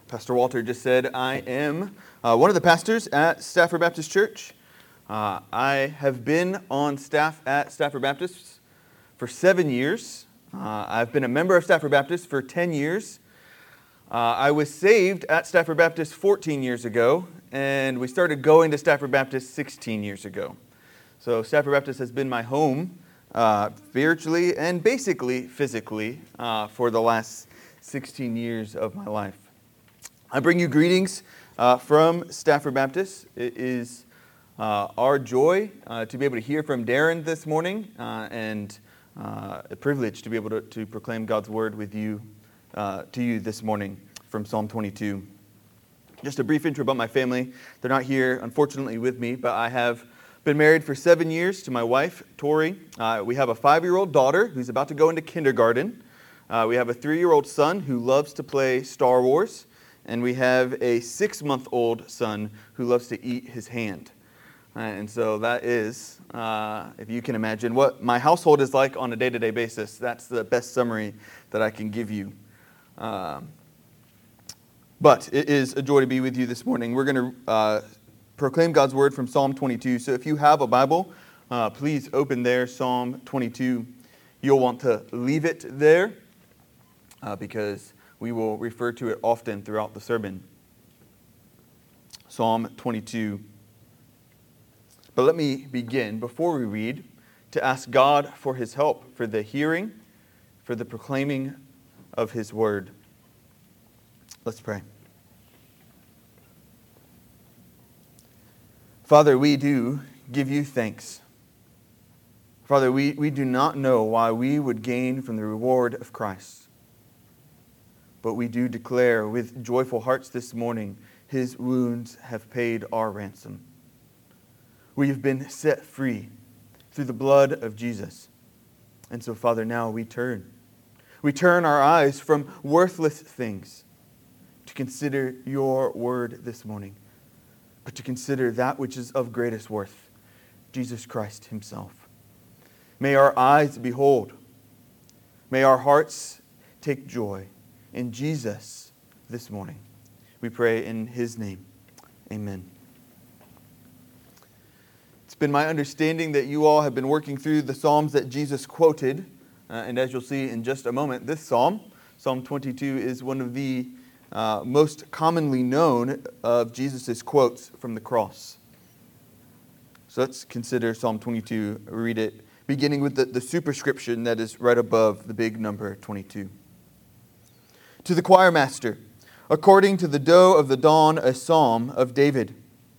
Pastor Walter just said I am one of the pastors at Stafford Baptist Church. I have been on staff at Stafford Baptist for 7 years. I've been a member of Stafford Baptist for 10 years. I was saved at Stafford Baptist 14 years ago, and we started going to Stafford Baptist 16 years ago. So Stafford Baptist has been my home spiritually and basically physically for the last 16 years of my life. I bring you greetings from Stafford Baptist. It is our joy to be able to hear from Darren this morning and a privilege to be able to proclaim God's word with you to you this morning from Psalm 22. Just a brief intro about my family. They're not here, unfortunately, with me, but I have been married for 7 years to my wife, Tori. We have a 5-year-old daughter who's about to go into kindergarten. We have a 3-year-old son who loves to play Star Wars. And we have a 6-month-old son who loves to eat his hand. And so that is, if you can imagine, what my household is like on a day-to-day basis. That's the best summary that I can give you. But it is a joy to be with you this morning. We're going to proclaim God's word from Psalm 22. So if you have a Bible, please open there, Psalm 22. You'll want to leave it there because we will refer to it often throughout the sermon. Psalm 22. But let me begin, before we read, to ask God for His help, for the hearing, for the proclaiming of His word. Let's pray. Father, we do give you thanks. Father, we do not know why we would gain from the reward of Christ. But we do declare with joyful hearts this morning, His wounds have paid our ransom. We have been set free through the blood of Jesus. And so, Father, now we turn. We turn our eyes from worthless things to consider your word this morning, but to consider that which is of greatest worth, Jesus Christ Himself. May our eyes behold. May our hearts take joy in Jesus this morning. We pray in His name. Amen. It's been my understanding that you all have been working through the Psalms that Jesus quoted. And as you'll see in just a moment, this Psalm, Psalm 22, is one of the most commonly known of Jesus' quotes from the cross. So let's consider Psalm 22. Read it, beginning with the superscription that is right above the big number 22. To the choir master, according to the doe of the dawn, a psalm of David.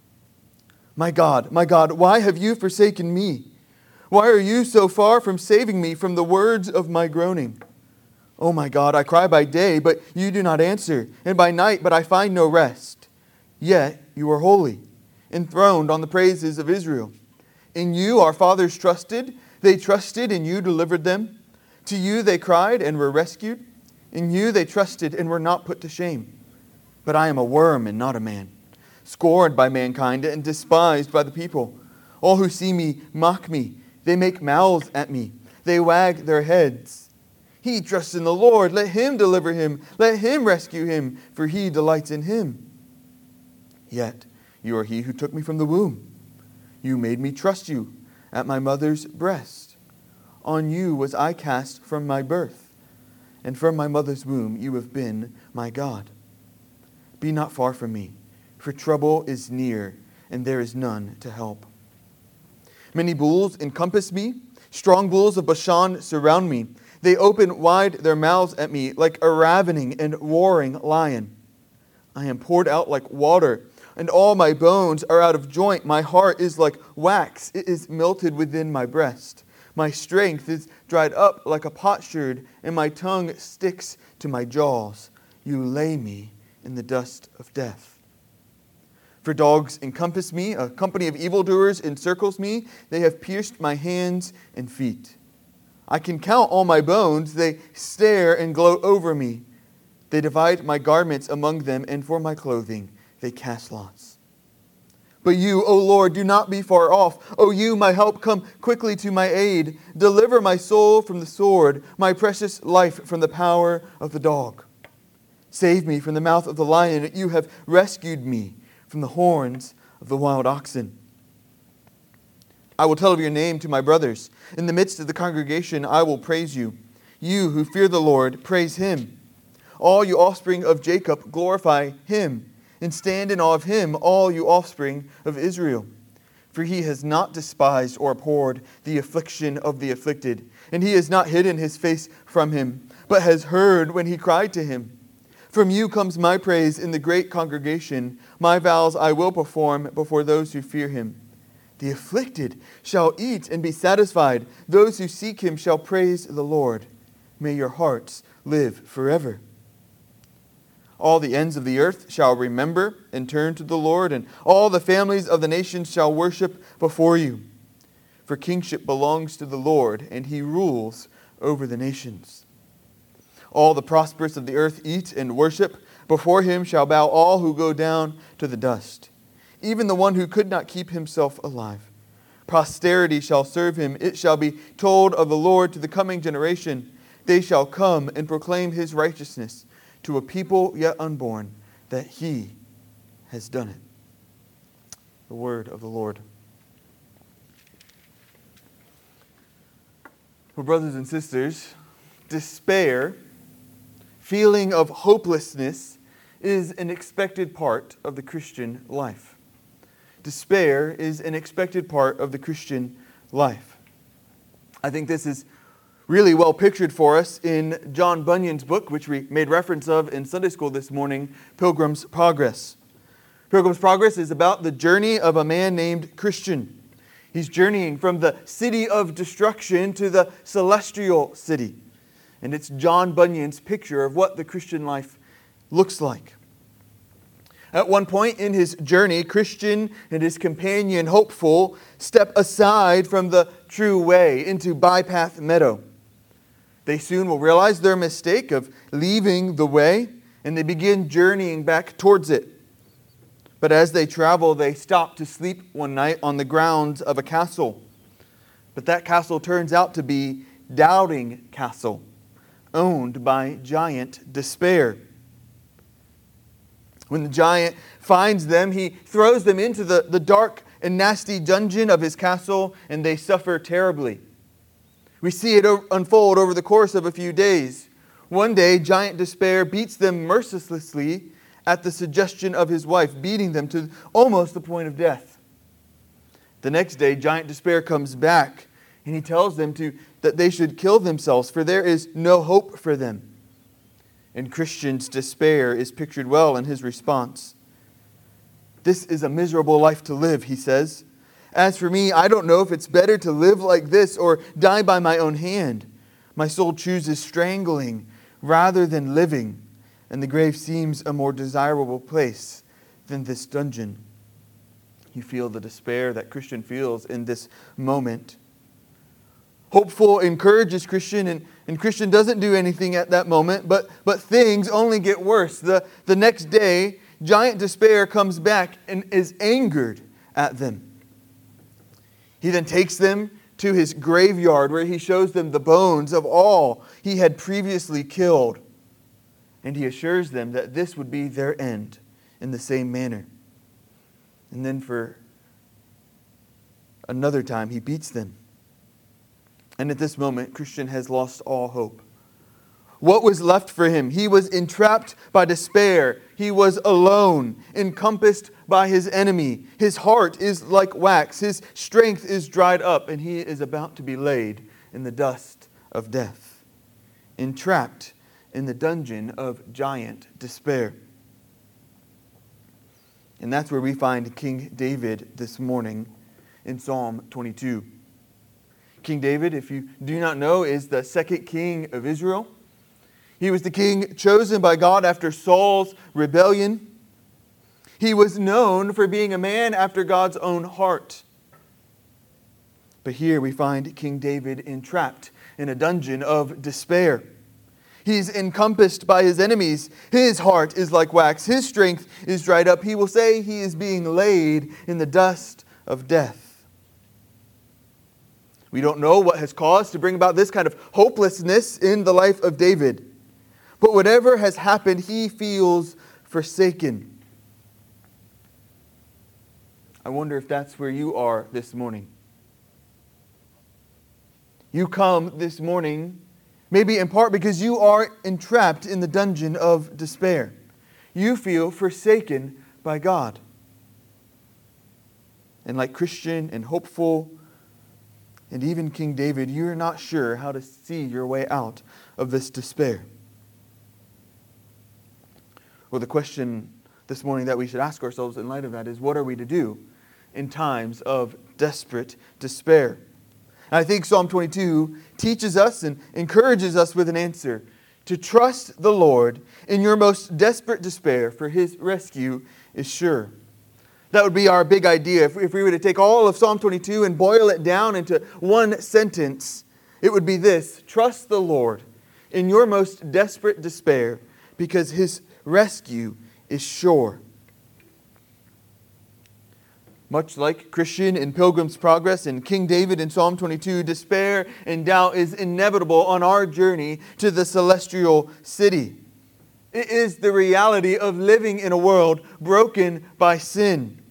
My God, why have you forsaken me? Why are you so far from saving me from the words of my groaning? Oh my God, I cry by day, but you do not answer, and by night, but I find no rest. Yet you are holy, enthroned on the praises of Israel. In you our fathers trusted, they trusted, and you delivered them. To you they cried and were rescued. In you they trusted and were not put to shame. But I am a worm and not a man, scorned by mankind and despised by the people. All who see me mock me. They make mouths at me. They wag their heads. He trusts in the Lord. Let Him deliver him. Let Him rescue him, for He delights in him. Yet you are He who took me from the womb. You made me trust you at my mother's breast. On you was I cast from my birth. And from my mother's womb you have been my God. Be not far from me, for trouble is near, and there is none to help. Many bulls encompass me. Strong bulls of Bashan surround me. They open wide their mouths at me like a ravening and roaring lion. I am poured out like water, and all my bones are out of joint. My heart is like wax. It is melted within my breast. My strength is dried up like a potsherd, and my tongue sticks to my jaws. You lay me in the dust of death. For dogs encompass me, a company of evildoers encircles me. They have pierced my hands and feet. I can count all my bones. They stare and gloat over me. They divide my garments among them, and for my clothing they cast lots. But you, O Lord, do not be far off. O you, my help, come quickly to my aid. Deliver my soul from the sword, my precious life from the power of the dog. Save me from the mouth of the lion. You have rescued me from the horns of the wild oxen. I will tell of your name to my brothers. In the midst of the congregation, I will praise you. You who fear the Lord, praise him. All you offspring of Jacob, glorify him, and stand in awe of him, all you offspring of Israel. For he has not despised or abhorred the affliction of the afflicted, and he has not hidden his face from him, but has heard when he cried to him. From you comes my praise in the great congregation. My vows I will perform before those who fear him. The afflicted shall eat and be satisfied. Those who seek him shall praise the Lord. May your hearts live forever. All the ends of the earth shall remember and turn to the Lord, and all the families of the nations shall worship before you. For kingship belongs to the Lord, and he rules over the nations. All the prosperous of the earth eat and worship. Before him shall bow all who go down to the dust, even the one who could not keep himself alive. Posterity shall serve him. It shall be told of the Lord to the coming generation. They shall come and proclaim his righteousness to a people yet unborn, that he has done it. The word of the Lord. Well, brothers and sisters, despair, feeling of hopelessness, is an expected part of the Christian life. Despair is an expected part of the Christian life. I think this is really well pictured for us in John Bunyan's book, which we made reference of in Sunday school this morning, Pilgrim's Progress. Pilgrim's Progress is about the journey of a man named Christian. He's journeying from the city of destruction to the celestial city. And it's John Bunyan's picture of what the Christian life looks like. At one point in his journey, Christian and his companion, Hopeful, step aside from the true way into Bypath Meadow. They soon will realize their mistake of leaving the way, and they begin journeying back towards it. But as they travel, they stop to sleep one night on the grounds of a castle. But that castle turns out to be Doubting Castle, owned by Giant Despair. When the giant finds them, he throws them into the dark and nasty dungeon of his castle, and they suffer terribly. We see it unfold over the course of a few days. One day, Giant Despair beats them mercilessly at the suggestion of his wife, beating them to almost the point of death. The next day, Giant Despair comes back, and he tells them that they should kill themselves, for there is no hope for them. And Christian's despair is pictured well in his response. "This is a miserable life to live," he says. "As for me, I don't know if it's better to live like this or die by my own hand. My soul chooses strangling rather than living, and the grave seems a more desirable place than this dungeon." You feel the despair that Christian feels in this moment. Hopeful encourages Christian, and Christian doesn't do anything at that moment, but things only get worse. The next day, Giant Despair comes back and is angered at them. He then takes them to his graveyard, where he shows them the bones of all he had previously killed. And he assures them that this would be their end in the same manner. And then for another time, he beats them. And at this moment, Christian has lost all hope. What was left for him? He was entrapped by despair. He was alone, encompassed by his enemy. His heart is like wax. His strength is dried up, and he is about to be laid in the dust of death, entrapped in the dungeon of Giant Despair. And that's where we find King David this morning in Psalm 22. King David, if you do not know, is the second king of Israel. He was the king chosen by God after Saul's rebellion. He was known for being a man after God's own heart. But here we find King David entrapped in a dungeon of despair. He's encompassed by his enemies. His heart is like wax. His strength is dried up. He will say he is being laid in the dust of death. We don't know what has caused to bring about this kind of hopelessness in the life of David. But whatever has happened, he feels forsaken. I wonder if that's where you are this morning. You come this morning, maybe in part because you are entrapped in the dungeon of despair. You feel forsaken by God. And like Christian and hopeful, and even King David, you're not sure how to see your way out of this despair. Well, the question this morning that we should ask ourselves in light of that is, what are we to do in times of desperate despair? And I think Psalm 22 teaches us and encourages us with an answer: to trust the Lord in your most desperate despair, for His rescue is sure. That would be our big idea. If we were to take all of Psalm 22 and boil it down into one sentence, it would be this: trust the Lord in your most desperate despair, because His rescue is sure. Much like Christian in Pilgrim's Progress and King David in Psalm 22, despair and doubt is inevitable on our journey to the celestial city. It is the reality of living in a world broken by sin.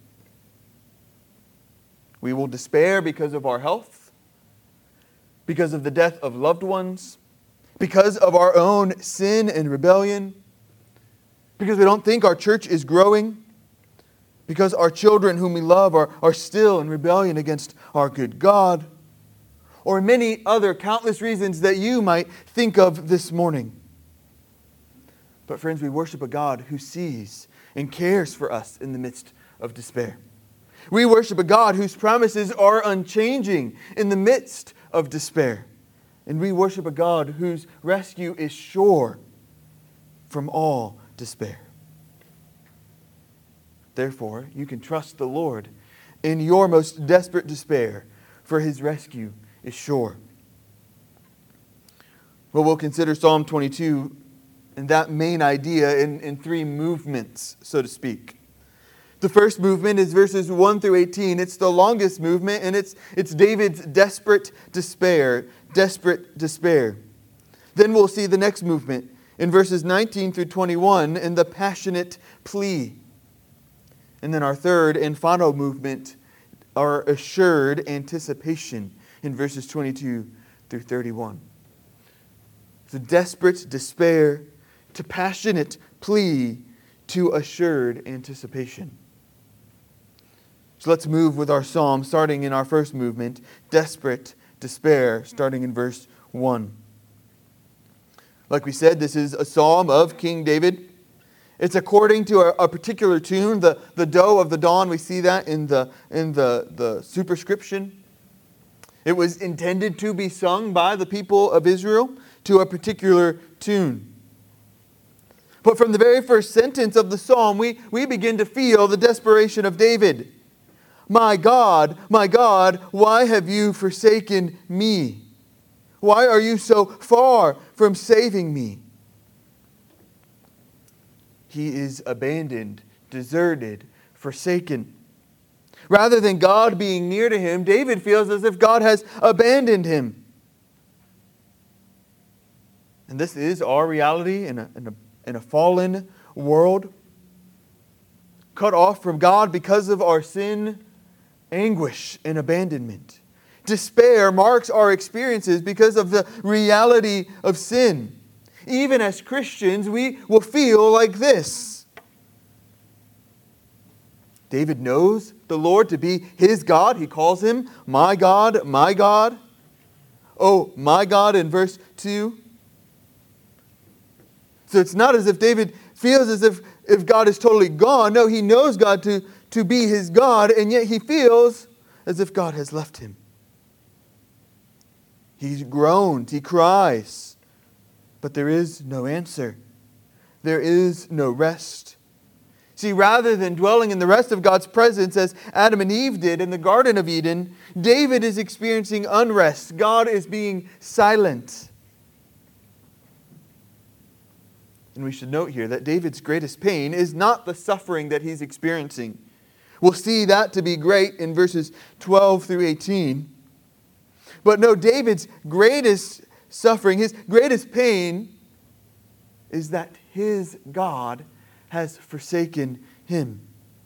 We will despair because of our health, because of the death of loved ones, because of our own sin and rebellion, because we don't think our church is growing, because our children whom we love are still in rebellion against our good God, or many other countless reasons that you might think of this morning. But friends, we worship a God who sees and cares for us in the midst of despair. We worship a God whose promises are unchanging in the midst of despair. And we worship a God whose rescue is sure from all despair. Therefore, you can trust the Lord in your most desperate despair, for His rescue is sure. Well, we'll consider Psalm 22 and that main idea in three movements, so to speak. The first movement is verses 1 through 18. It's the longest movement, and it's David's desperate despair. Desperate despair. Then we'll see the next movement in verses 19 through 21 in the passionate plea. And then our third and final movement, our assured anticipation in verses 22 through 31. The desperate despair to passionate plea to assured anticipation. So let's move with our psalm, starting in our first movement, desperate despair, starting in verse 1. Like we said, this is a psalm of King David. It's according to a particular tune, the Doe of the Dawn. We see that in the superscription. It was intended to be sung by the people of Israel to a particular tune. But from the very first sentence of the psalm, we begin to feel the desperation of David. My God, why have you forsaken me? Why are you so far from saving me? He is abandoned, deserted, forsaken. Rather than God being near to him, David feels as if God has abandoned him. And this is our reality in a fallen world. Cut off from God because of our sin, anguish and abandonment. Despair marks our experiences because of the reality of sin. Even as Christians, we will feel like this. David knows the Lord to be his God. He calls him my God, my God. Oh, my God in verse 2. So it's not as if David feels as if God is totally gone. No, he knows God to be his God, and yet he feels as if God has left him. He groans, he cries, but there is no answer. There is no rest. See, rather than dwelling in the rest of God's presence as Adam and Eve did in the Garden of Eden, David is experiencing unrest. God is being silent. And we should note here that David's greatest pain is not the suffering that he's experiencing. We'll see that to be great in verses 12 through 18. But no, David's greatest suffering, his greatest pain, is that his God has forsaken him.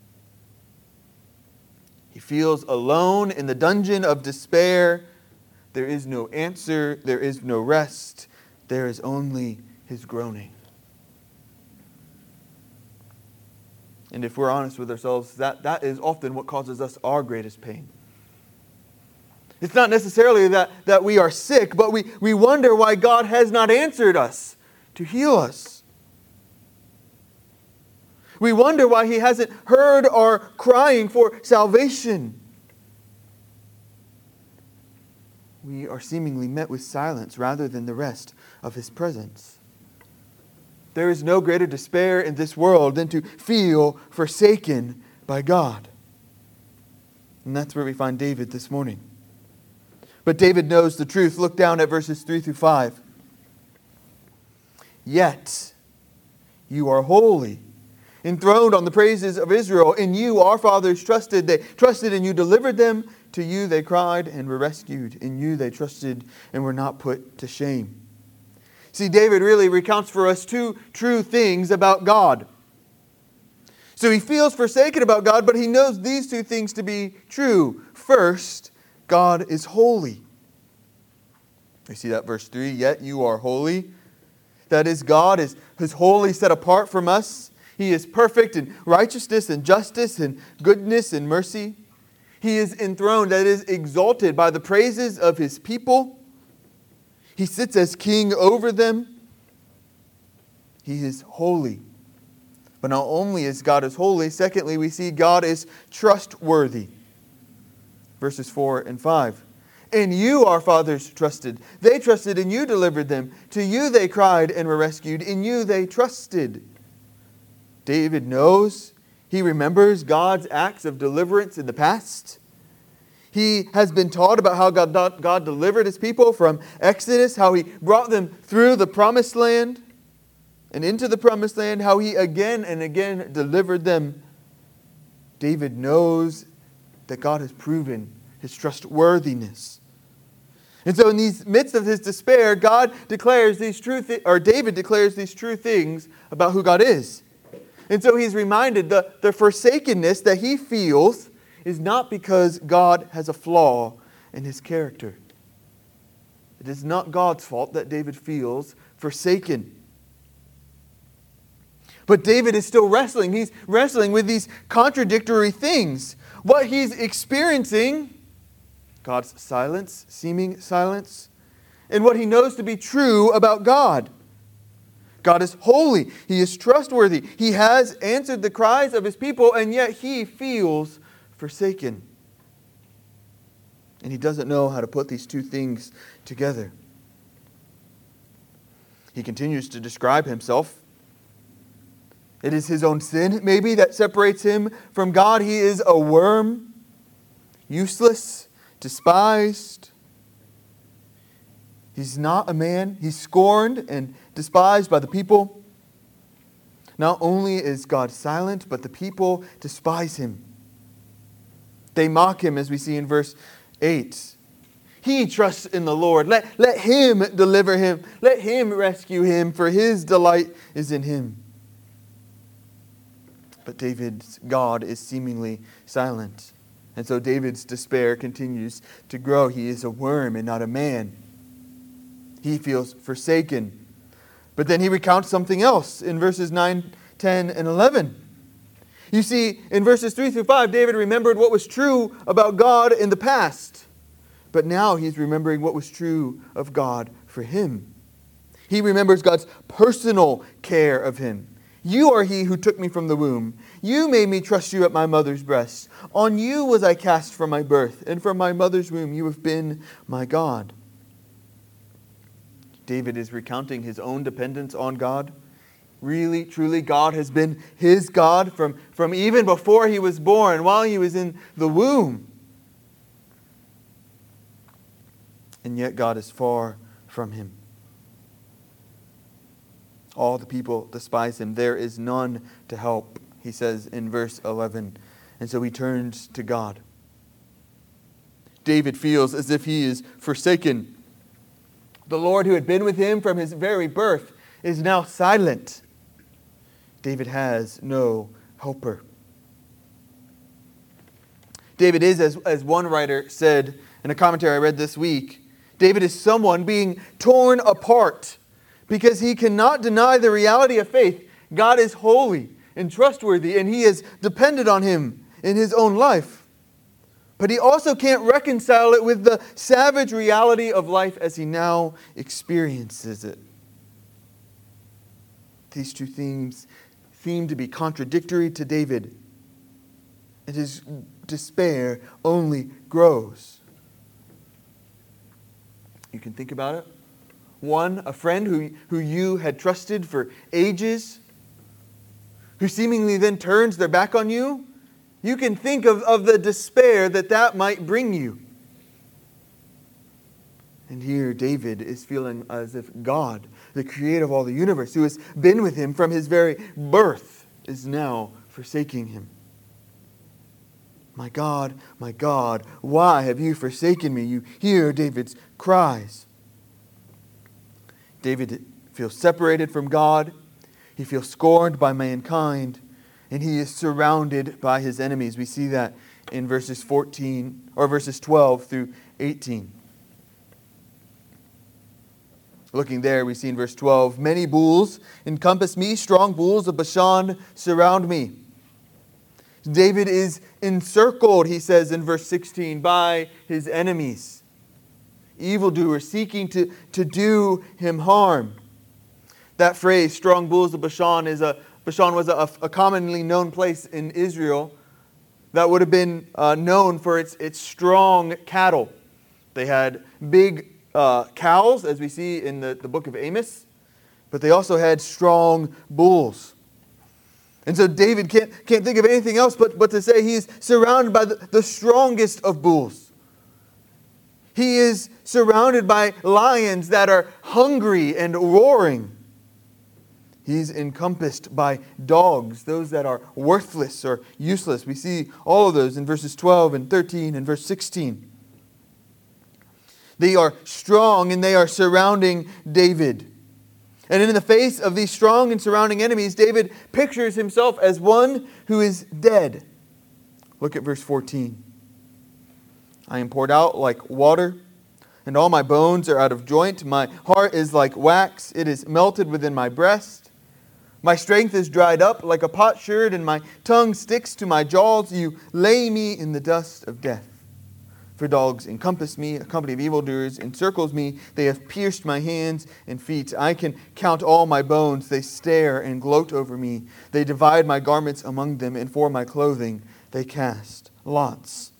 He feels alone in the dungeon of despair. There is no answer. There is no rest. There is only his groaning. And if we're honest with ourselves, that is often what causes us our greatest pain. It's not necessarily that we are sick, but we wonder why God has not answered us to heal us. We wonder why he hasn't heard our crying for salvation. We are seemingly met with silence rather than the rest of his presence. There is no greater despair in this world than to feel forsaken by God. And that's where we find David this morning. But David knows the truth. Look down at verses 3 through 5. Yet you are holy, enthroned on the praises of Israel. In you our fathers trusted. They trusted and you delivered them. To you they cried and were rescued. In you they trusted and were not put to shame. See, David really recounts for us two true things about God. So he feels forsaken about God, but he knows these two things to be true. First, God is holy. You see that verse 3, yet you are holy. That is, God is wholly set apart from us. He is perfect in righteousness and justice and goodness and mercy. He is enthroned, that is, exalted by the praises of his people. He sits as king over them. He is holy. But not only is God is holy, secondly, we see God is trustworthy. Verses 4 and 5. In you our fathers trusted. They trusted and you delivered them. To you they cried and were rescued. In you they trusted. David knows, he remembers God's acts of deliverance in the past. He has been taught about how God delivered his people from Exodus, how he brought them through the promised land and into the promised land, how he again and again delivered them. David knows that God has proven his trustworthiness. And so in the midst of his despair, David declares these true things about who God is. And so he's reminded the forsakenness that he feels is not because God has a flaw in his character. It is not God's fault that David feels forsaken. But David is still wrestling. He's wrestling with these contradictory things. What he's experiencing, God's silence, seeming silence, and what he knows to be true about God. God is holy. He is trustworthy. He has answered the cries of his people, and yet he feels forsaken. And he doesn't know how to put these two things together. He continues to describe himself. It is his own sin, maybe, that separates him from God. He is a worm, useless, despised. He's not a man. He's scorned and despised by the people. Not only is God silent, but the people despise him. They mock him, as we see in verse 8. He trusts in the Lord. Let him deliver him. Let him rescue him, for his delight is in him. But David's God is seemingly silent. And so David's despair continues to grow. He is a worm and not a man. He feels forsaken. But then he recounts something else in verses 9, 10, and 11. You see, in verses 3 through 5, David remembered what was true about God in the past. But now he's remembering what was true of God for him. He remembers God's personal care of him. You are he who took me from the womb. You made me trust you at my mother's breast. On you was I cast from my birth, and from my mother's womb you have been my God. David is recounting his own dependence on God. Really, truly, God has been his God from even before he was born, while he was in the womb. And yet God is far from him. All the people despise him. There is none to help, he says in verse 11. And so he turns to God. David feels as if he is forsaken. The Lord who had been with him from his very birth is now silent. David has no helper. David is, as one writer said in a commentary I read this week, David is someone being torn apart because he cannot deny the reality of faith. God is holy and trustworthy, and he is dependent on him in his own life. But he also can't reconcile it with the savage reality of life as he now experiences it. These two themes seem to be contradictory to David, and his despair only grows. You can think about it. One, a friend who you had trusted for ages, who seemingly then turns their back on you. You can think of the despair that might bring you. And here David is feeling as if God, the creator of all the universe, who has been with him from his very birth, is now forsaking him. My God, why have you forsaken me? You hear David's cries. David feels separated from God. He feels scorned by mankind. And he is surrounded by his enemies. We see that in verses 12 through 18. Looking there, we see in verse 12, many bulls encompass me, strong bulls of Bashan surround me. David is encircled, he says in verse 16, by his enemies. Evildoers seeking to do him harm. That phrase, strong bulls of Bashan, Bashan was a commonly known place in Israel that would have been known for its strong cattle. They had big cows, as we see in the book of Amos, but they also had strong bulls. And so David can't think of anything else but to say he's surrounded by the strongest of bulls. He is surrounded by lions that are hungry and roaring. He's encompassed by dogs, those that are worthless or useless. We see all of those in verses 12 and 13 and verse 16. They are strong and they are surrounding David. And in the face of these strong and surrounding enemies, David pictures himself as one who is dead. Look at verse 14. I am poured out like water, and all my bones are out of joint. My heart is like wax, it is melted within my breast. My strength is dried up like a potsherd, and my tongue sticks to my jaws. You lay me in the dust of death. For dogs encompass me, a company of evildoers encircles me. They have pierced my hands and feet. I can count all my bones. They stare and gloat over me. They divide my garments among them, and for my clothing they cast lots.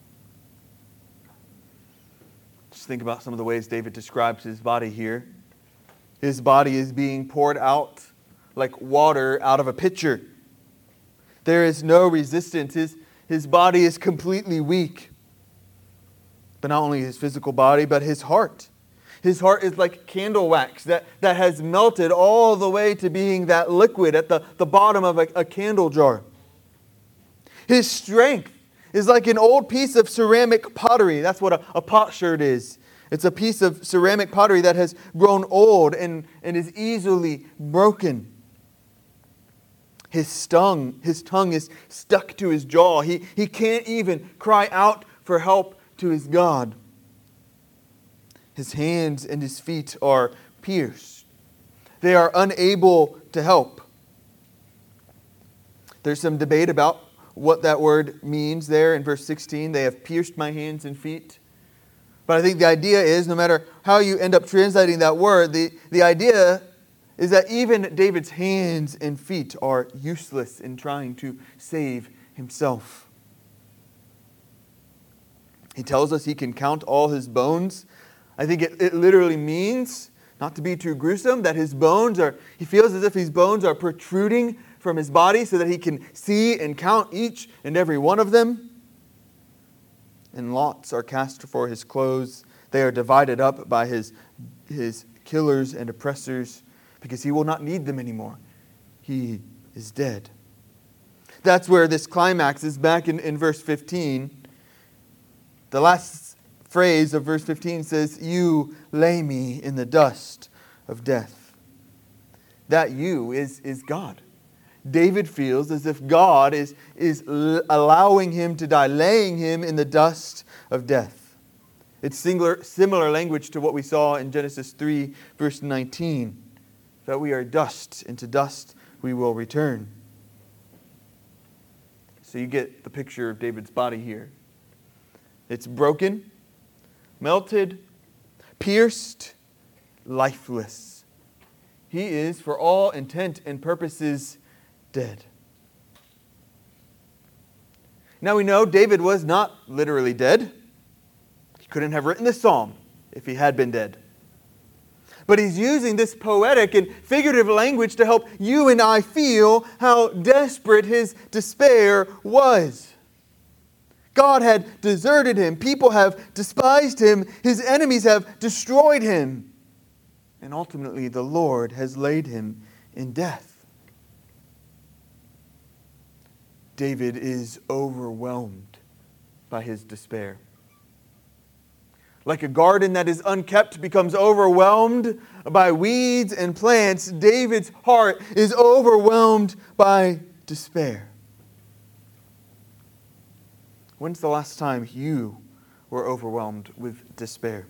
Just think about some of the ways David describes his body here. His body is being poured out like water out of a pitcher. There is no resistance. His body is completely weak. But not only his physical body, but his heart. His heart is like candle wax that has melted all the way to being that liquid at the bottom of a candle jar. His strength is like an old piece of ceramic pottery. That's what a potsherd is. It's a piece of ceramic pottery that has grown old and is easily broken. His tongue is stuck to his jaw. He can't even cry out for help to his God. His hands and his feet are pierced. They are unable to help. There's some debate about what that word means there in verse 16. They have pierced my hands and feet. But I think the idea is, no matter how you end up translating that word, the idea is that even David's hands and feet are useless in trying to save himself. He tells us he can count all his bones. I think it literally means, not to be too gruesome, that he feels as if his bones are protruding from his body so that he can see and count each and every one of them. And lots are cast for his clothes. They are divided up by his killers and oppressors because he will not need them anymore. He is dead. That's where this climax is back in verse 15. The last phrase of verse 15 says, you lay me in the dust of death. That you is God. David feels as if God is allowing him to die, laying him in the dust of death. It's similar language to what we saw in Genesis 3, verse 19, that we are dust, and to dust we will return. So you get the picture of David's body here. It's broken, melted, pierced, lifeless. He is, for all intent and purposes, dead. Now we know David was not literally dead. He couldn't have written this psalm if he had been dead. But he's using this poetic and figurative language to help you and I feel how desperate his despair was. God had deserted him. People have despised him. His enemies have destroyed him. And ultimately, the Lord has laid him in death. David is overwhelmed by his despair. Like a garden that is unkept becomes overwhelmed by weeds and plants, David's heart is overwhelmed by despair. When's the last time you were overwhelmed with despair?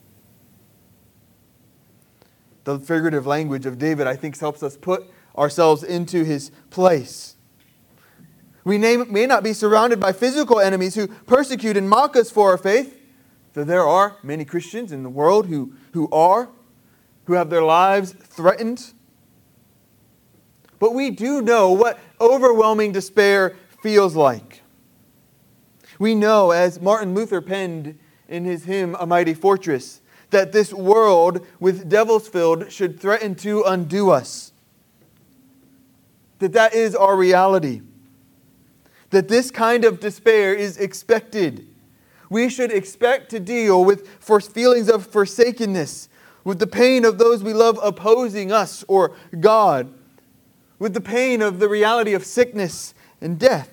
The figurative language of David, I think, helps us put ourselves into his place. We may not be surrounded by physical enemies who persecute and mock us for our faith, though there are many Christians in the world who have their lives threatened. But we do know what overwhelming despair feels like. We know, as Martin Luther penned in his hymn, A Mighty Fortress, that this world with devils filled should threaten to undo us. That is our reality. That this kind of despair is expected. We should expect to deal with feelings of forsakenness, with the pain of those we love opposing us or God, with the pain of the reality of sickness and death.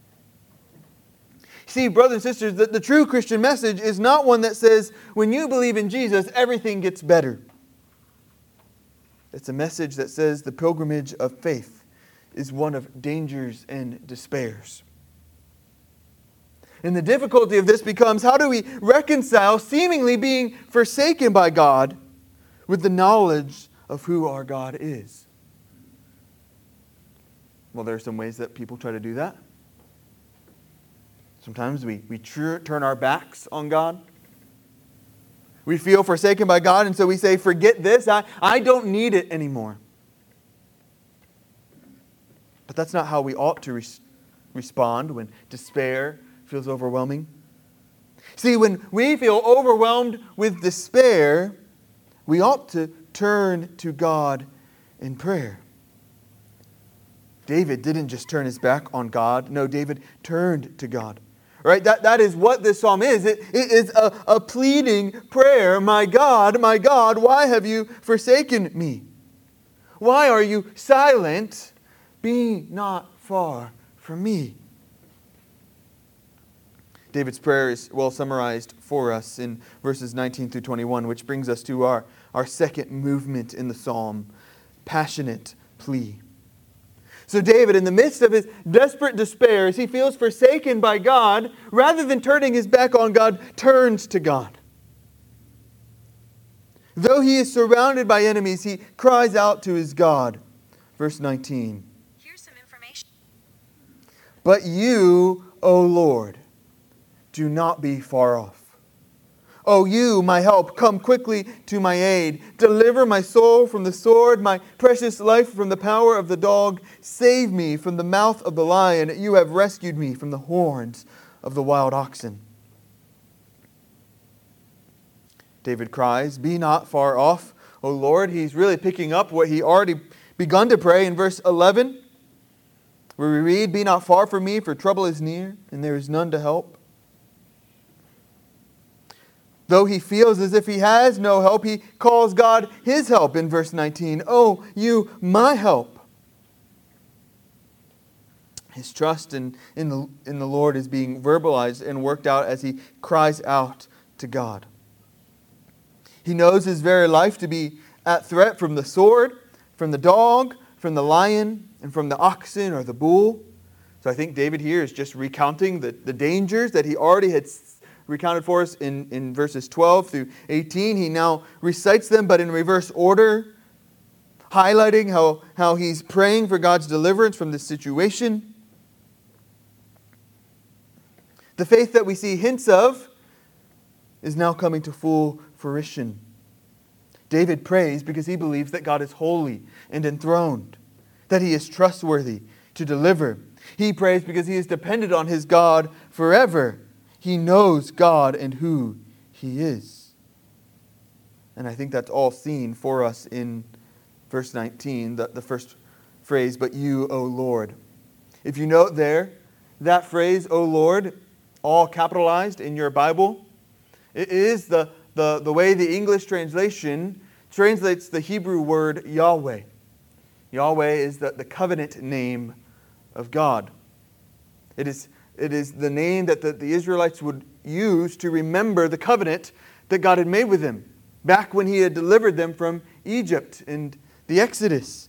See, brothers and sisters, the true Christian message is not one that says, when you believe in Jesus, everything gets better. It's a message that says the pilgrimage of faith is one of dangers and despairs. And the difficulty of this becomes, how do we reconcile seemingly being forsaken by God with the knowledge of who our God is? Well, there are some ways that people try to do that. Sometimes we turn our backs on God. We feel forsaken by God, and so we say, forget this, I don't need it anymore. But that's not how we ought to respond when despair feels overwhelming. See, when we feel overwhelmed with despair, we ought to turn to God in prayer. David didn't just turn his back on God. No, David turned to God. Right? That is what this psalm is. It is a pleading prayer. My God, why have you forsaken me? Why are you silent? Be not far from me. David's prayer is well summarized for us in verses 19 through 21, which brings us to our second movement in the psalm, passionate plea. So David, in the midst of his desperate despair, as he feels forsaken by God, rather than turning his back on God, turns to God. Though he is surrounded by enemies, he cries out to his God. Verse 19. Here's some information. But you, O Lord, do not be far off. O you, my help, come quickly to my aid. Deliver my soul from the sword, my precious life from the power of the dog. Save me from the mouth of the lion. You have rescued me from the horns of the wild oxen. David cries, be not far off, O Lord. He's really picking up what he already begun to pray in verse 11, where we read, be not far from me, for trouble is near, and there is none to help. Though he feels as if he has no help, he calls God his help in verse 19. Oh, you, my help. His trust in the Lord is being verbalized and worked out as he cries out to God. He knows his very life to be at threat from the sword, from the dog, from the lion, and from the oxen or the bull. So I think David here is just recounting the dangers that he already had recounted for us in verses 12 through 18. He now recites them, but in reverse order, highlighting how he's praying for God's deliverance from this situation. The faith that we see hints of is now coming to full fruition. David prays because he believes that God is holy and enthroned, that He is trustworthy to deliver. He prays because he is dependent on his God forever. He knows God and who He is. And I think that's all seen for us in verse 19, the first phrase, "But you, O Lord." If you note there, that phrase, "O Lord," all capitalized in your Bible, it is the way the English translation translates the Hebrew word Yahweh. Yahweh is the covenant name of God. It is the name that the Israelites would use to remember the covenant that God had made with them back when He had delivered them from Egypt and the Exodus.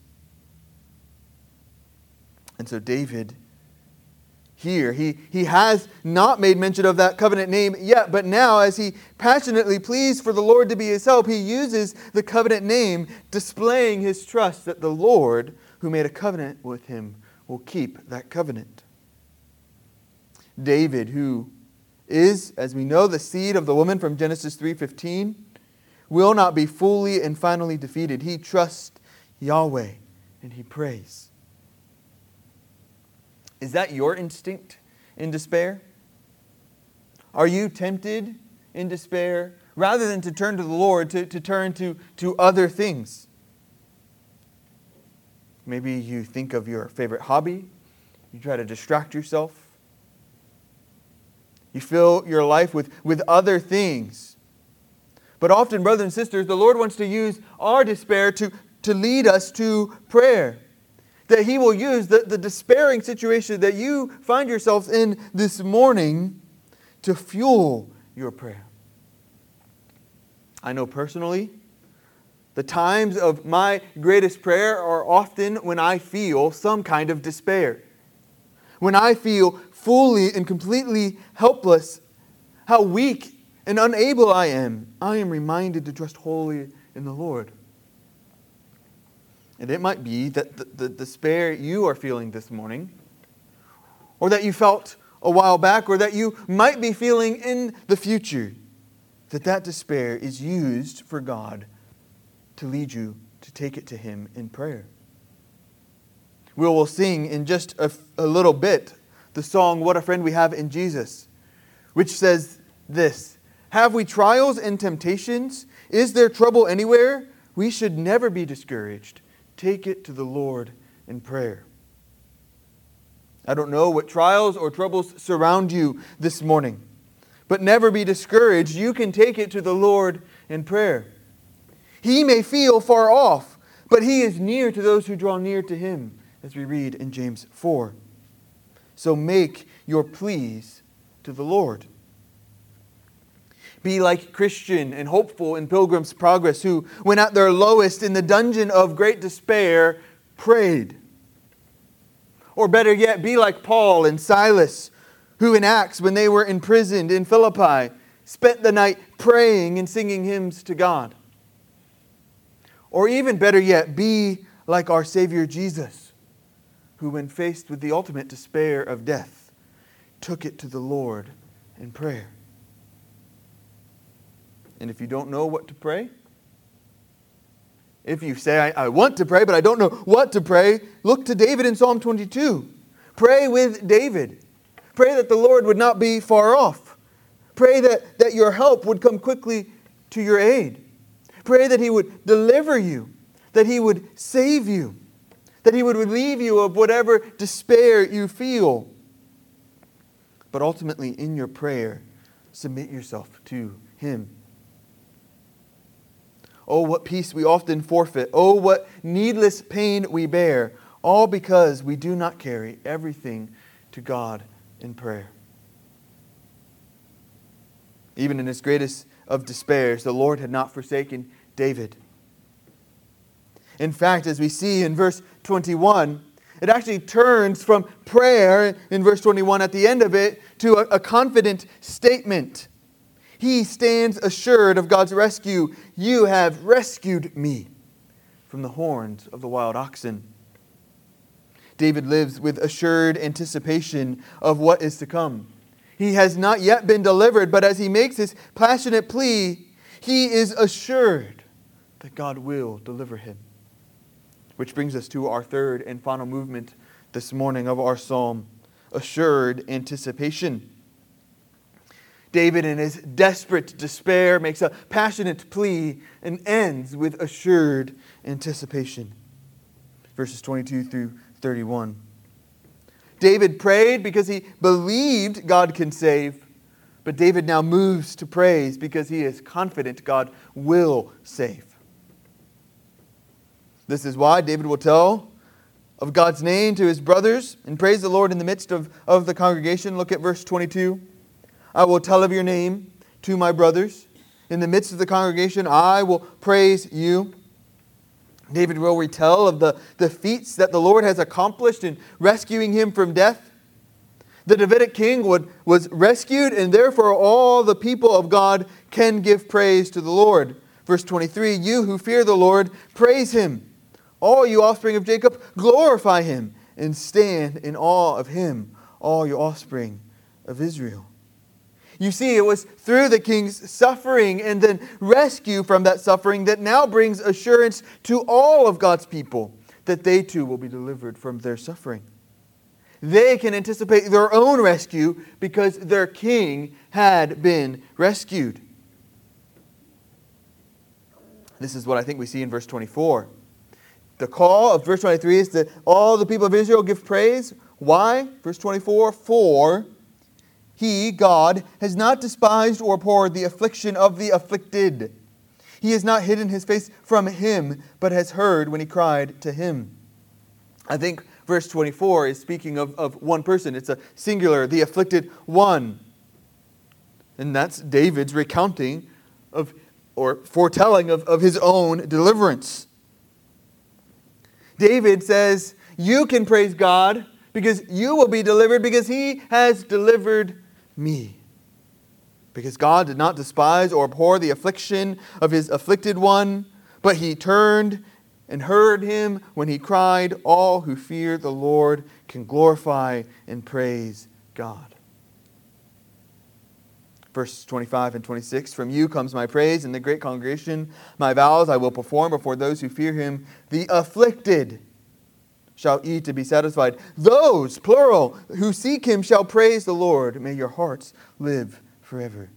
And so David here, he has not made mention of that covenant name yet, but now as he passionately pleads for the Lord to be his help, he uses the covenant name, displaying his trust that the Lord, who made a covenant with him, will keep that covenant. David, who is, as we know, the seed of the woman from Genesis 3:15, will not be fully and finally defeated. He trusts Yahweh and he prays. Is that your instinct in despair? Are you tempted in despair, rather than to turn to the Lord, to turn to other things? Maybe you think of your favorite hobby. You try to distract yourself. You fill your life with other things. But often, brothers and sisters, the Lord wants to use our despair to lead us to prayer. That He will use the despairing situation that you find yourselves in this morning to fuel your prayer. I know personally, the times of my greatest prayer are often when I feel some kind of despair. When I feel fully and completely helpless, how weak and unable I am reminded to trust wholly in the Lord. And it might be that the despair you are feeling this morning, or that you felt a while back, or that you might be feeling in the future, that despair is used for God to lead you to take it to Him in prayer. We will sing in just a little bit the song, "What a Friend We Have in Jesus," which says this: "Have we trials and temptations? Is there trouble anywhere? We should never be discouraged. Take it to the Lord in prayer." I don't know what trials or troubles surround you this morning, but never be discouraged. You can take it to the Lord in prayer. He may feel far off, but He is near to those who draw near to Him, as we read in James 4. So make your pleas to the Lord. Be like Christian and hopeful in Pilgrim's Progress, who, when at their lowest in the dungeon of great despair, prayed. Or better yet, be like Paul and Silas, who in Acts, when they were imprisoned in Philippi, spent the night praying and singing hymns to God. Or even better yet, be like our Savior Jesus, who, when faced with the ultimate despair of death, took it to the Lord in prayer. And if you don't know what to pray, if you say, I want to pray, but I don't know what to pray, look to David in Psalm 22. Pray with David. Pray that the Lord would not be far off. Pray that your help would come quickly to your aid. Pray that He would deliver you, that He would save you, that He would relieve you of whatever despair you feel. But ultimately, in your prayer, submit yourself to Him. Oh, what peace we often forfeit. Oh, what needless pain we bear. All because we do not carry everything to God in prayer. Even in his greatest of despairs, the Lord had not forsaken David. In fact, as we see in verse 21, it actually turns from prayer in verse 21 at the end of it to a confident statement. He stands assured of God's rescue. You have rescued me from the horns of the wild oxen. David lives with assured anticipation of what is to come. He has not yet been delivered, but as he makes his passionate plea, he is assured that God will deliver him. Which brings us to our third and final movement this morning of our psalm, assured anticipation. David, in his desperate despair, makes a passionate plea and ends with assured anticipation. Verses 22 through 31. David prayed because he believed God can save, but David now moves to praise because he is confident God will save. This is why David will tell of God's name to his brothers and praise the Lord in the midst of the congregation. Look at verse 22. I will tell of your name to my brothers. In the midst of the congregation, I will praise you. David will retell of the feats that the Lord has accomplished in rescuing him from death. The Davidic king was rescued, and therefore all the people of God can give praise to the Lord. Verse 23, you who fear the Lord, praise him. All you offspring of Jacob, glorify him and stand in awe of him, all you offspring of Israel. You see, it was through the king's suffering and then rescue from that suffering that now brings assurance to all of God's people that they too will be delivered from their suffering. They can anticipate their own rescue because their king had been rescued. This is what I think we see in verse 24. The call of verse 23 is that all the people of Israel give praise. Why? Verse 24, for He, God, has not despised or abhorred the affliction of the afflicted. He has not hidden His face from him, but has heard when he cried to Him. I think verse 24 is speaking of one person. It's a singular, the afflicted one. And that's David's recounting of, or foretelling of his own deliverance. David says, you can praise God because you will be delivered because He has delivered me. Because God did not despise or abhor the affliction of His afflicted one, but He turned and heard him when he cried. All who fear the Lord can glorify and praise God. Verses 25 and 26, from you comes my praise in the great congregation. My vows I will perform before those who fear Him. The afflicted shall eat and be satisfied. Those, plural, who seek Him shall praise the Lord. May your hearts live forever.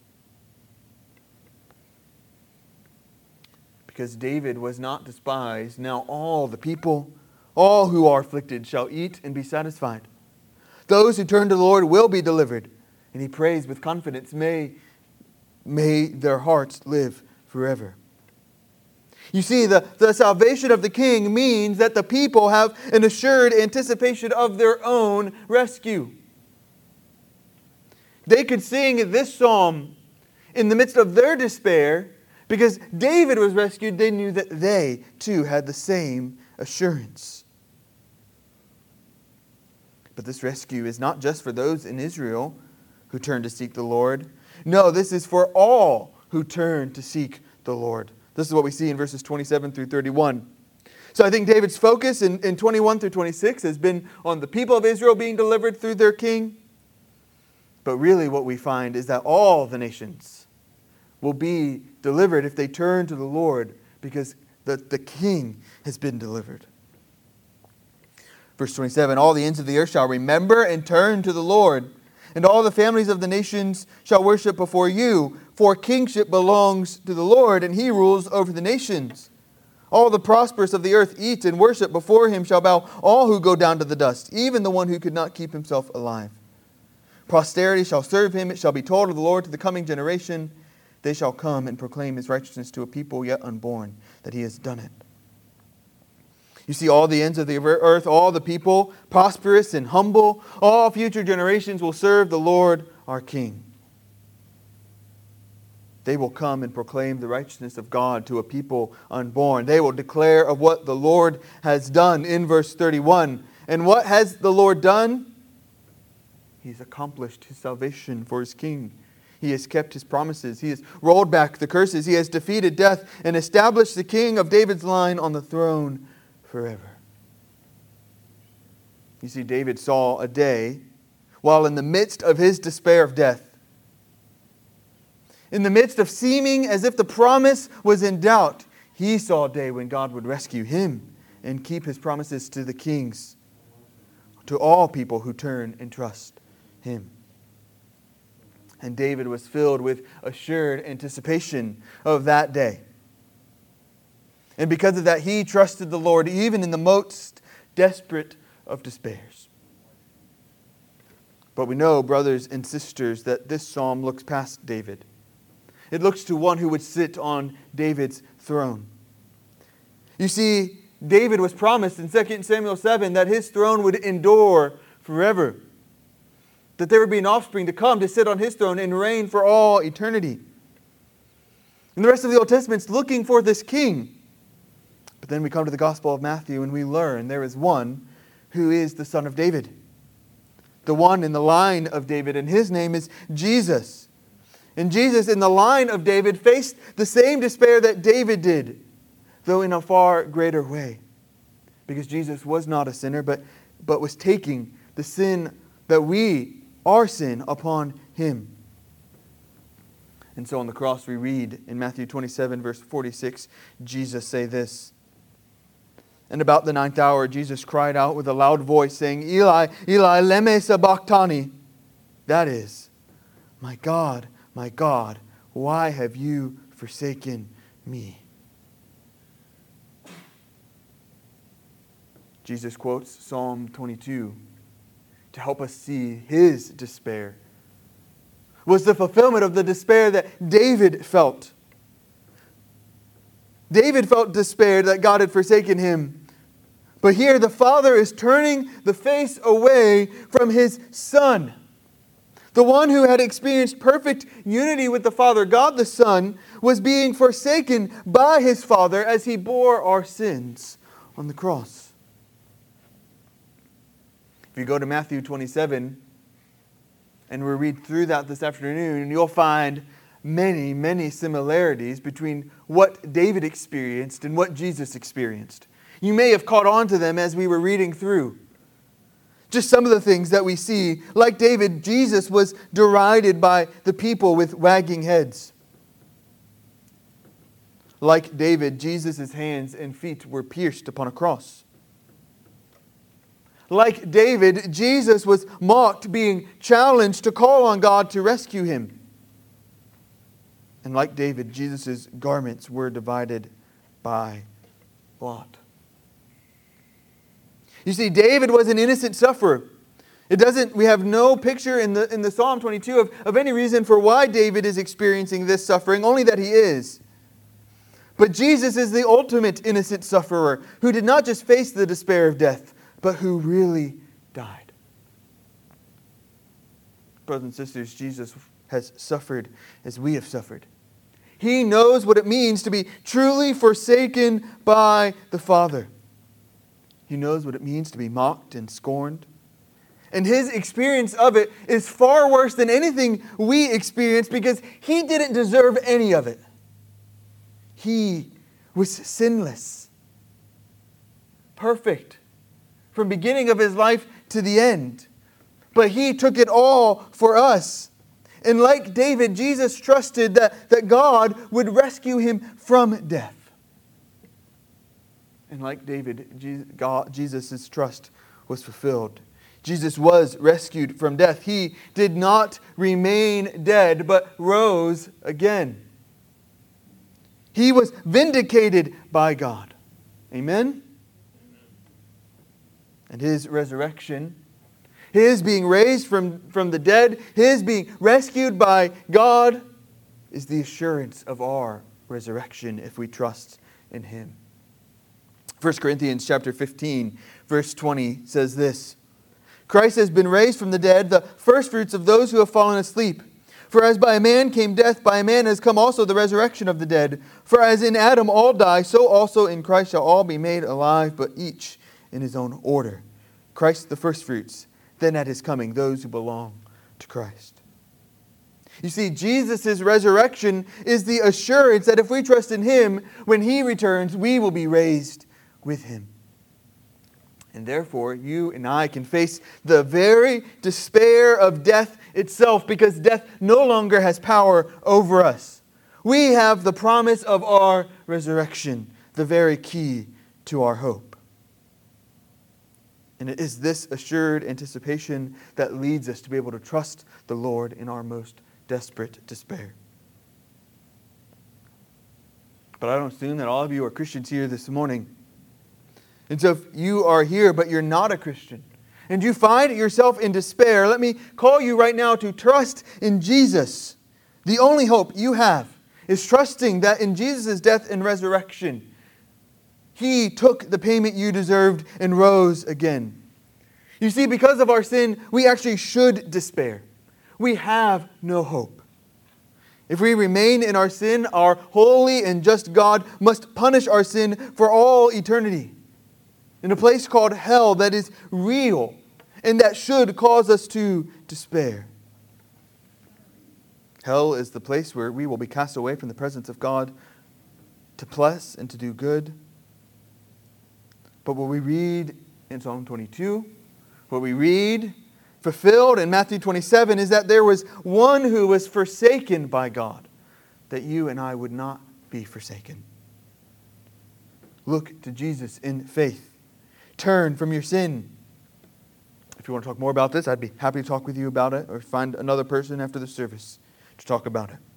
Because David was not despised, now all the people, all who are afflicted, shall eat and be satisfied. Those who turn to the Lord will be delivered. And he prays with confidence, may their hearts live forever. You see, the salvation of the king means that the people have an assured anticipation of their own rescue. They could sing this psalm in the midst of their despair because David was rescued. They knew that they too had the same assurance. But this rescue is not just for those in Israel who turn to seek the Lord. No, this is for all who turn to seek the Lord. This is what we see in verses 27 through 31. So I think David's focus in 21 through 26 has been on the people of Israel being delivered through their king. But really what we find is that all the nations will be delivered if they turn to the Lord because the king has been delivered. Verse 27, all the ends of the earth shall remember and turn to the Lord, and all the families of the nations shall worship before you, for kingship belongs to the Lord, and He rules over the nations. All the prosperous of the earth eat and worship before Him shall bow, all who go down to the dust, even the one who could not keep himself alive. Posterity shall serve Him, it shall be told of the Lord to the coming generation. They shall come and proclaim His righteousness to a people yet unborn, that He has done it. You see, all the ends of the earth, all the people, prosperous and humble, all future generations will serve the Lord our King. They will come and proclaim the righteousness of God to a people unborn. They will declare of what the Lord has done in verse 31. And what has the Lord done? He's accomplished His salvation for His king. He has kept His promises. He has rolled back the curses. He has defeated death and established the king of David's line on the throne forever. You see, David saw a day while in the midst of his despair of death, in the midst of seeming as if the promise was in doubt, he saw a day when God would rescue him and keep His promises to the kings, to all people who turn and trust Him. And David was filled with assured anticipation of that day. And because of that, he trusted the Lord even in the most desperate of despairs. But we know, brothers and sisters, that this psalm looks past David. It looks to one who would sit on David's throne. You see, David was promised in 2 Samuel 7 that his throne would endure forever. That there would be an offspring to come to sit on his throne and reign for all eternity. And the rest of the Old Testament's looking for this king. But then we come to the Gospel of Matthew and we learn there is one who is the Son of David. The one in the line of David, and His name is Jesus. And Jesus, in the line of David, faced the same despair that David did, though in a far greater way. Because Jesus was not a sinner, but was taking the sin that our sin, upon Him. And so on the cross we read in Matthew 27, verse 46, Jesus say this. And about the 9th hour, Jesus cried out with a loud voice, saying, Eli, Eli, lema sabachthani. That is, my God, why have you forsaken me? Jesus quotes Psalm 22 to help us see His despair. Was the fulfillment of the despair that David felt. David felt despair that God had forsaken him. But here the Father is turning the face away from His Son. The one who had experienced perfect unity with the Father, God the Son, was being forsaken by His Father as He bore our sins on the cross. If you go to Matthew 27, and we'll read through that this afternoon, you'll find many, many similarities between what David experienced and what Jesus experienced. You may have caught on to them as we were reading through. Just some of the things that we see. Like David, Jesus was derided by the people with wagging heads. Like David, Jesus' hands and feet were pierced upon a cross. Like David, Jesus was mocked, being challenged to call on God to rescue Him. And like David, Jesus' garments were divided by lot. You see, David was an innocent sufferer. We have no picture in the Psalm 22 of any reason for why David is experiencing this suffering, only that he is. But Jesus is the ultimate innocent sufferer who did not just face the despair of death, but who really died. Brothers and sisters, Jesus has suffered as we have suffered. He knows what it means to be truly forsaken by the Father. He knows what it means to be mocked and scorned. And His experience of it is far worse than anything we experience because He didn't deserve any of it. He was sinless, perfect, from beginning of His life to the end. But He took it all for us. And like David, Jesus trusted that God would rescue him from death. And like David, Jesus' trust was fulfilled. Jesus was rescued from death. He did not remain dead, but rose again. He was vindicated by God. Amen? And His resurrection, His being raised from the dead, His being rescued by God, is the assurance of our resurrection if we trust in Him. 1 Corinthians chapter 15, verse 20 says this, Christ has been raised from the dead, the firstfruits of those who have fallen asleep. For as by a man came death, by a man has come also the resurrection of the dead. For as in Adam all die, so also in Christ shall all be made alive, but each in his own order. Christ the firstfruits, then at his coming, those who belong to Christ. You see, Jesus' resurrection is the assurance that if we trust in Him, when He returns, we will be raised with Him. And therefore, you and I can face the very despair of death itself, because death no longer has power over us. We have the promise of our resurrection, the very key to our hope. And it is this assured anticipation that leads us to be able to trust the Lord in our most desperate despair. But I don't assume that all of you are Christians here this morning. And so if you are here but you're not a Christian, and you find yourself in despair, let me call you right now to trust in Jesus. The only hope you have is trusting that in Jesus' death and resurrection, He took the payment you deserved and rose again. You see, because of our sin, we actually should despair. We have no hope. If we remain in our sin, our holy and just God must punish our sin for all eternity in a place called hell that is real and that should cause us to despair. Hell is the place where we will be cast away from the presence of God to bless and to do good. But what we read in Psalm 22, what we read fulfilled in Matthew 27 is that there was one who was forsaken by God, that you and I would not be forsaken. Look to Jesus in faith. Turn from your sin. If you want to talk more about this, I'd be happy to talk with you about it, or find another person after the service to talk about it.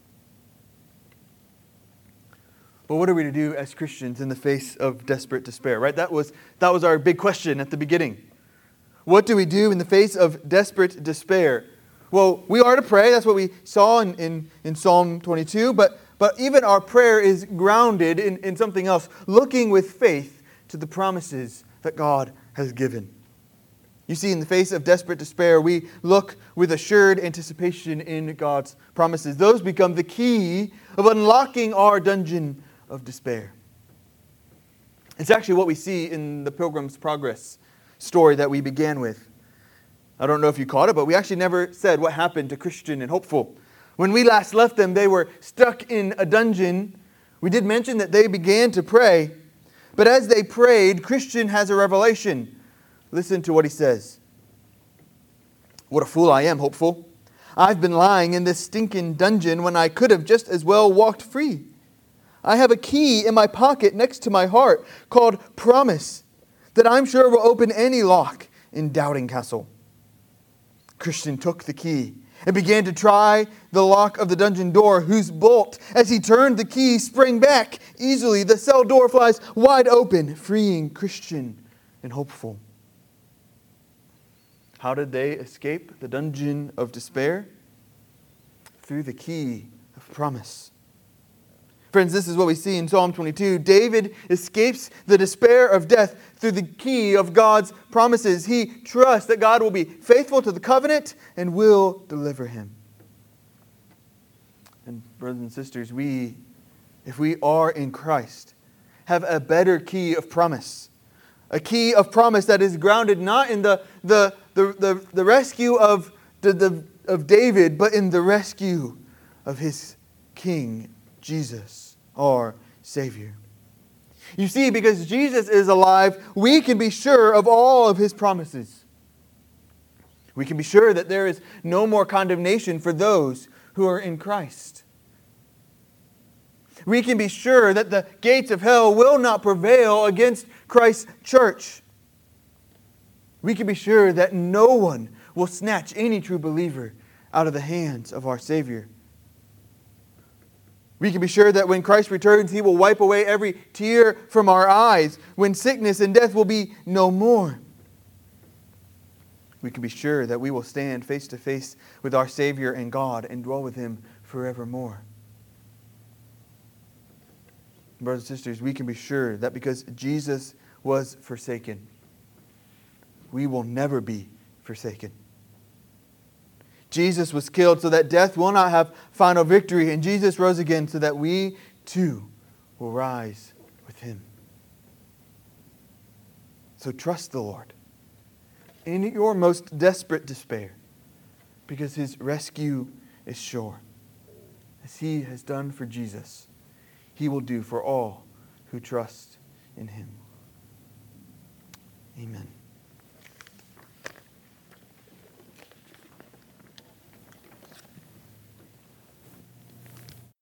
But what are we to do as Christians in the face of desperate despair, right? That was our big question at the beginning. What do we do in the face of desperate despair? Well, we are to pray. That's what we saw in Psalm 22. But even our prayer is grounded in something else, looking with faith to the promises that God has given. You see, in the face of desperate despair, we look with assured anticipation in God's promises. Those become the key of unlocking our dungeon of despair. It's actually what we see in the Pilgrim's Progress story that we began with. I don't know if you caught it, but we actually never said what happened to Christian and Hopeful. When we last left them, they were stuck in a dungeon. We did mention that they began to pray. But as they prayed, Christian has a revelation. Listen to what he says. What a fool I am, Hopeful. I've been lying in this stinking dungeon when I could have just as well walked free. I have a key in my pocket next to my heart called Promise that I'm sure will open any lock in Doubting Castle. Christian took the key and began to try the lock of the dungeon door, whose bolt, as he turned the key, sprang back easily. The cell door flies wide open, freeing Christian and Hopeful. How did they escape the dungeon of despair? Through the key of promise. Friends, this is what we see in Psalm 22. David escapes the despair of death through the key of God's promises. He trusts that God will be faithful to the covenant and will deliver him. And brothers and sisters, if we are in Christ, have a better key of promise. A key of promise that is grounded not in the rescue of David, but in the rescue of his King, Jesus, our Savior. You see, because Jesus is alive, we can be sure of all of His promises. We can be sure that there is no more condemnation for those who are in Christ. We can be sure that the gates of hell will not prevail against Christ's church. We can be sure that no one will snatch any true believer out of the hands of our Savior. We can be sure that when Christ returns, He will wipe away every tear from our eyes, when sickness and death will be no more. We can be sure that we will stand face to face with our Savior and God and dwell with Him forevermore. Brothers and sisters, we can be sure that because Jesus was forsaken, we will never be forsaken. Jesus was killed so that death will not have final victory, and Jesus rose again so that we too will rise with Him. So trust the Lord in your most desperate despair, because His rescue is sure. As He has done for Jesus, He will do for all who trust in Him. Amen.